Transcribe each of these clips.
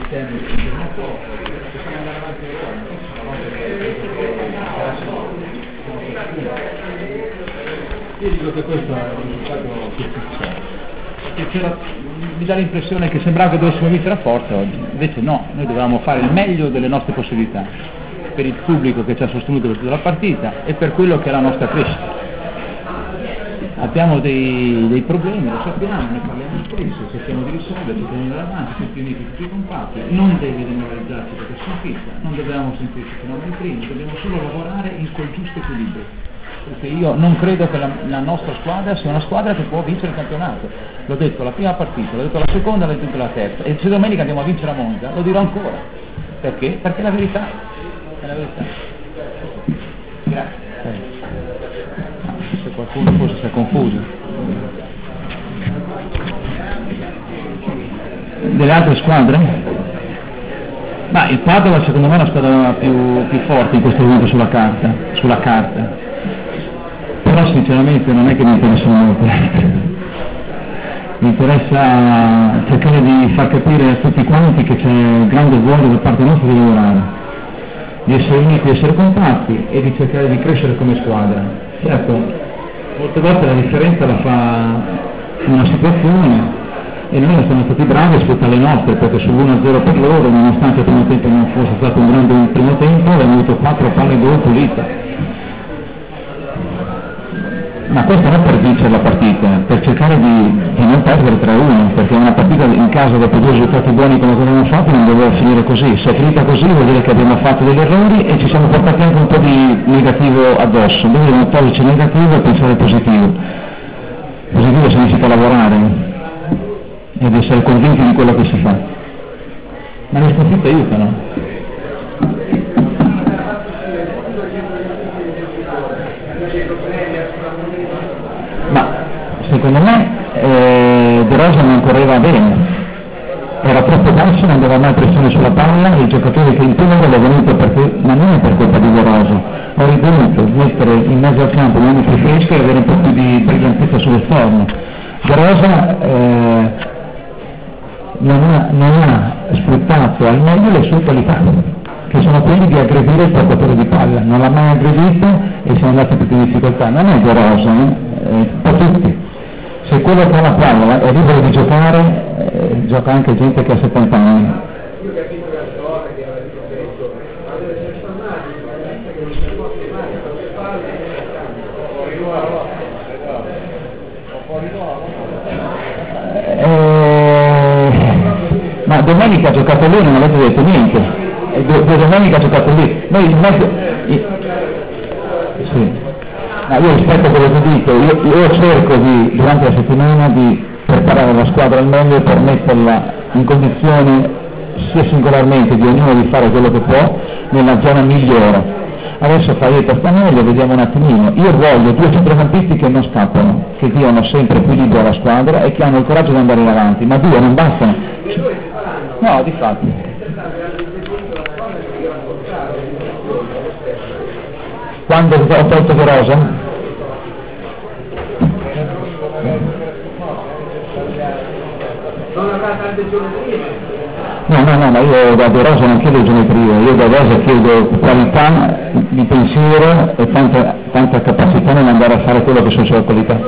Io dico che questo è un risultato che succede. Mi dà l'impressione che sembrava che dovessimo vincere a forza oggi, invece no, noi dovevamo fare il meglio delle nostre possibilità, per il pubblico che ci ha sostenuto per tutta la partita e per quello che è la nostra crescita. Abbiamo dei problemi, lo sappiamo, ne parliamo spesso, cerchiamo di risolverli, cerchiamo di andare avanti, tutti uniti, tutti compatti, non deve demoralizzarci perché sconfitta, non dobbiamo sentirci come i primi, dobbiamo solo lavorare in quel giusto equilibrio. Perché io non credo che la nostra squadra sia una squadra che può vincere il campionato. L'ho detto la prima partita, l'ho detto la seconda, l'ho detto la terza. E se domenica andiamo a vincere a Monza, lo dirò ancora. Perché? Perché è la verità. È la verità. Grazie. Se qualcuno forse si è confuso. Delle altre squadre? Ma il Padova secondo me è la squadra più forte in questo momento sulla carta. Però sinceramente non è che mi interessa molto, mi interessa cercare di far capire a tutti quanti che c'è grande voglia da parte nostra di lavorare, di essere uniti, di essere compatti e di cercare di crescere come squadra. Certo, molte volte la differenza la fa una situazione e noi siamo stati bravi a sfruttare le nostre, perché sull'1-0 per loro, nonostante il primo tempo non fosse stato un grande primo tempo, abbiamo avuto 4 palle gol pulite. Ma questo non per vincere la partita, per cercare di non perdere 3-1, perché una partita in casa dopo 2 risultati buoni come abbiamo fatto non doveva finire così. Se è finita così vuol dire che abbiamo fatto degli errori e ci siamo portati anche un po' di negativo addosso. Dobbiamo toglierci il negativo e pensare al positivo. Positivo significa lavorare ed essere convinti di quello che si fa. Ma le sconfitte aiutano. Secondo me De Rosa non correva bene, era troppo basso, non aveva mai pressione sulla palla e i giocatori che imponevano l'ho venuto perché, ma non è per colpa di De Rosa, ho ritenuto mettere in mezzo al campo mani più fresche e avere un po' più di brillantezza sull'esterno. De Rosa non ha sfruttato al meglio le sue qualità, che sono quelli di aggredire il portatore di palla, non l'ha mai aggredito e siamo andati più in difficoltà, non è De Rosa, un po' tutti. Se quello che ha la palla è libero di giocare, gioca anche gente che ha 70 anni. Ma domenica ha giocato lì, non avete detto niente. Domenica ha giocato lì. Noi in mezzo... Sì. Io rispetto a quello che dico, io cerco durante la settimana di preparare la squadra al meglio per metterla in condizione sia singolarmente di ognuno di fare quello che può nella zona migliore. Adesso Faietta sta meglio, vediamo un attimino. Io voglio 2 centrocampisti che non scappano, che diano sempre equilibrio alla squadra e che hanno il coraggio di andare in avanti, ma 2 non bastano. No, di fatti. Quando ho tolto De Rosa? No, ma io da De Rosa non chiedo geometria, io da De Rosa chiedo qualità di pensiero e tanta capacità nell'andare a fare quello che sono sue qualità.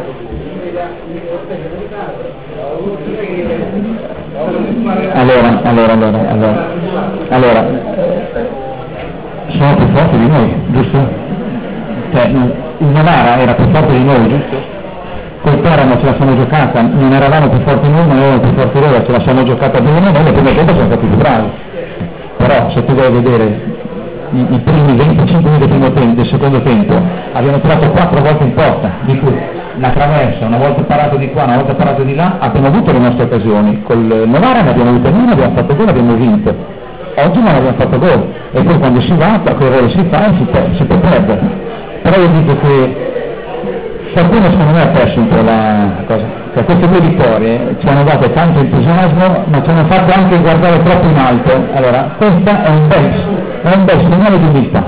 Allora, sono più forti di noi, giusto? Cioè, il Novara era più forte di noi, giusto? Col Teramo ce la siamo giocata, non eravamo più forti noi, non eravamo più forti loro, ce la siamo giocata bene, noi la prima volta siamo stati più bravi. Però se tu vuoi vedere i primi 25 minuti del secondo tempo, abbiamo tirato 4 volte in porta, di cui una traversa, una volta parato di qua, una volta parato di là, abbiamo avuto le nostre occasioni. Col Novara ne abbiamo avute una, abbiamo fatto gol, abbiamo vinto. Oggi non abbiamo fatto gol e poi quando si va, qualche errore si fa e si può perdere. Però io dico che qualcuno secondo me ha perso un po' la cosa, cioè queste 2 vittorie ci hanno dato tanto entusiasmo ma ci hanno fatto anche guardare troppo in alto. Allora questa è un bel segnale di umiltà.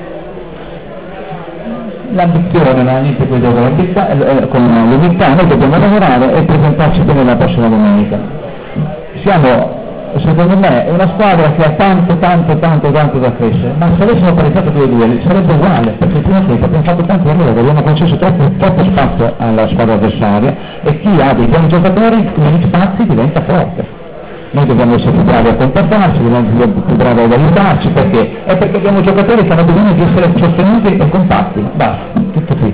L'ambizione non ha niente qui dopo con l'umiltà noi dobbiamo lavorare e presentarci bene la prossima domenica. Siamo secondo me è una squadra che ha tanto da crescere, ma se avessimo pareggiato quei due sarebbe uguale, perché prima abbiamo fatto tanti errori, abbiamo concesso troppo spazio alla squadra avversaria e chi ha dei buoni giocatori negli spazi diventa forte. Noi dobbiamo essere più bravi a comportarci, dobbiamo essere più bravi ad aiutarci, perché? È perché abbiamo giocatori che hanno bisogno di essere sostenuti e compatti, basta, tutto qui.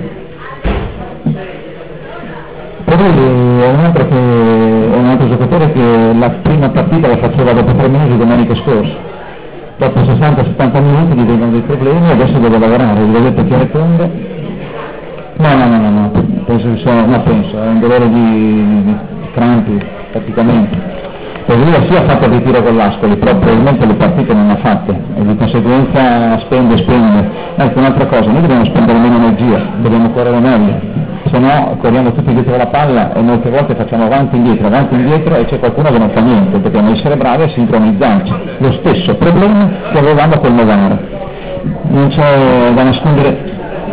Per lui è un altro giocatore che la prima partita la faceva dopo 3 mesi domenica scorsa. Dopo 60-70 minuti gli vengono dei problemi e adesso deve lavorare, vi vedete che risponde? No, penso che sia, no, penso, è un dolore di crampi praticamente. Per lui sì ha fatto il ritiro con l'Ascoli, però probabilmente le partite non le ha fatte e di conseguenza spende. Ecco un'altra cosa, noi dobbiamo spendere meno energia, dobbiamo correre meglio, se no corriamo tutti dietro la palla e molte volte facciamo avanti e indietro e c'è qualcuno che non fa niente, dobbiamo essere bravi a sincronizzarci. Lo stesso problema che avevamo col Novara, non c'è da nascondere.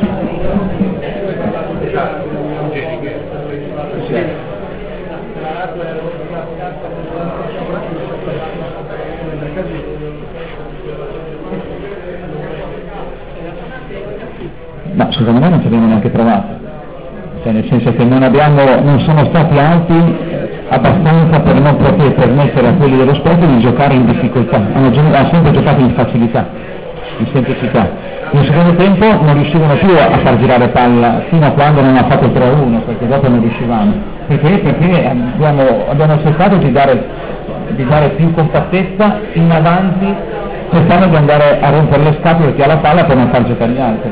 No, secondo me non ci abbiamo neanche trovato, cioè nel senso che non sono stati alti abbastanza per non poter permettere a quelli dello specchio di giocare in difficoltà, hanno sempre giocato in facilità, in semplicità. Nel secondo tempo non riuscivano più a far girare palla fino a quando non ha fatto il 3-1, perché dopo non riuscivamo. Perché abbiamo cercato di dare più compattezza in avanti, cercando di andare a rompere le scatole che ha la palla per non far giocare gli altri.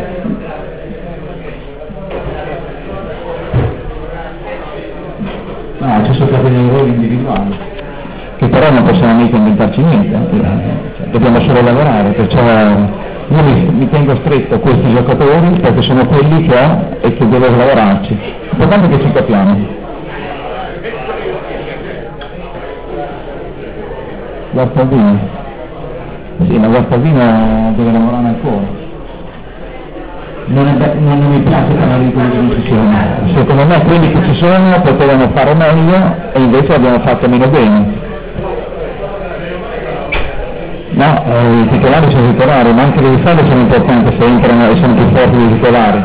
No, ci sono stati dei ruoli individuali, che però non possiamo mica inventarci niente, dobbiamo solo lavorare, perciò io mi tengo stretto a questi giocatori perché sono quelli che ho e che devo lavorarci. L'importante è che ci capiamo. Guardaldino? Sì, ma Guardaldino deve lavorare ancora. Non mi piace parlare di quelli che non ci sono. Secondo me quelli che ci sono potevano fare meglio e invece abbiamo fatto meno bene. No, i titolari sono titolari, ma anche le riserve sono importanti se entrano e sono più forti dei titolari.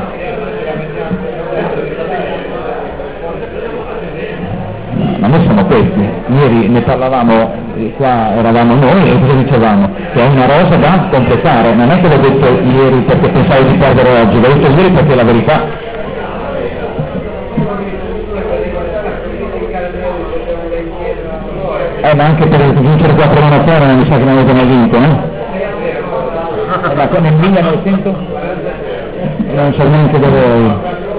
Ma noi siamo questi. Ieri ne parlavamo, qua eravamo noi e cosa dicevamo? Che è una rosa da completare, non è che l'ho detto ieri perché pensavo di perdere oggi, l'ho detto ieri perché è la verità. Ma anche per vincere 4-1 non mi sa che non avete mai vinto, no? Ma nel 1900 non so neanche da voi.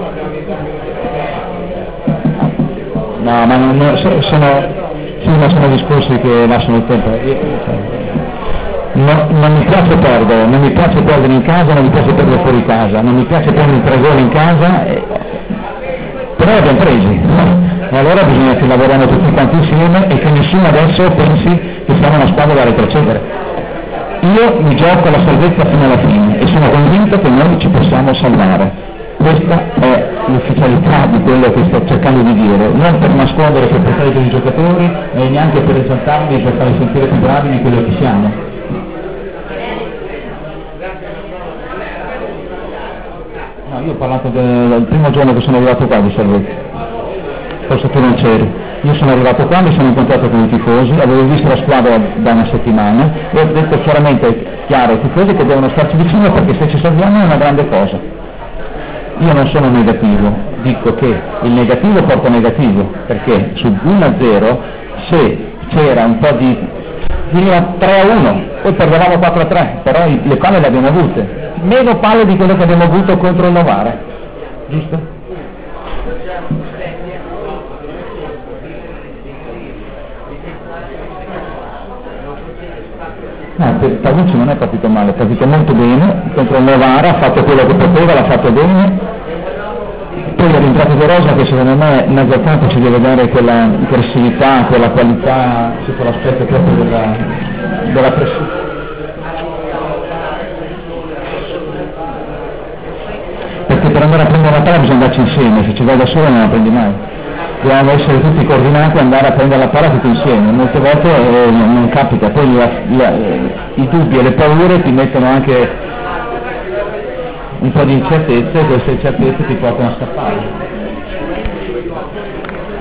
No, ma sono discorsi che lasciano il tempo. Non mi piace perdere in casa, non mi piace perdere fuori casa, non mi piace prendere 3 gol in casa, però li abbiamo presi. E allora bisogna che lavoriamo tutti quanti insieme e che nessuno adesso pensi che siamo una squadra da retrocedere. Io mi gioco la salvezza fino alla fine e sono convinto che noi ci possiamo salvare. Questa è l'ufficialità di quello che sto cercando di dire, non per nascondere, per portare dei giocatori e neanche per esaltarli e per farli sentire più bravi di quello che siamo. No, io ho parlato del primo giorno che sono arrivato qua di salvezza. Forse tu non c'eri. Io sono arrivato qua, mi sono incontrato con i tifosi, avevo visto la squadra da una settimana e ho detto chiaro ai tifosi che devono starci vicino perché se ci salviamo è una grande cosa. Io non sono negativo, dico che il negativo porta negativo, perché su 1-0 se c'era un po' di finiva 3-1, poi perdevamo 4-3, però le palle le abbiamo avute, meno palle di quello che abbiamo avuto contro il Novara, giusto? No, Tavucci non è partito male, è partito molto bene, contro il Novara ha fatto quello che poteva, l'ha fatto bene, poi è rientrato De Rosa che secondo me in mezzo al campo ci deve dare quella aggressività, quella qualità, quell'aspetto proprio della pressione. Perché per andare a prendere la palla bisogna andarci insieme, se ci vai da solo non la prendi mai. dobbiamo essere tutti coordinati e andare a prendere la palla tutti insieme, molte volte non capita, poi i dubbi e le paure ti mettono anche un po' di incertezze e queste incertezze ti portano a scappare.